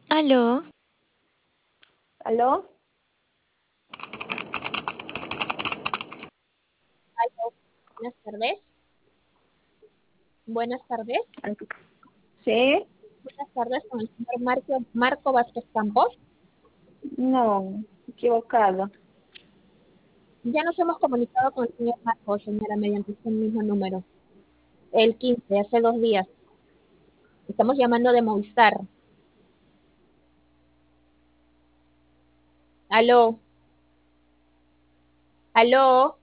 Aló, ¿Aló? Aló, buenas tardes. Buenas tardes. ¿Sí? Buenas tardes con el señor Marco Vázquez Campos. No, equivocado. Ya nos hemos comunicado con el señor Marco, señora, mediante este mismo número. El 15, hace 2 días. Estamos llamando de Movistar. Aló, aló.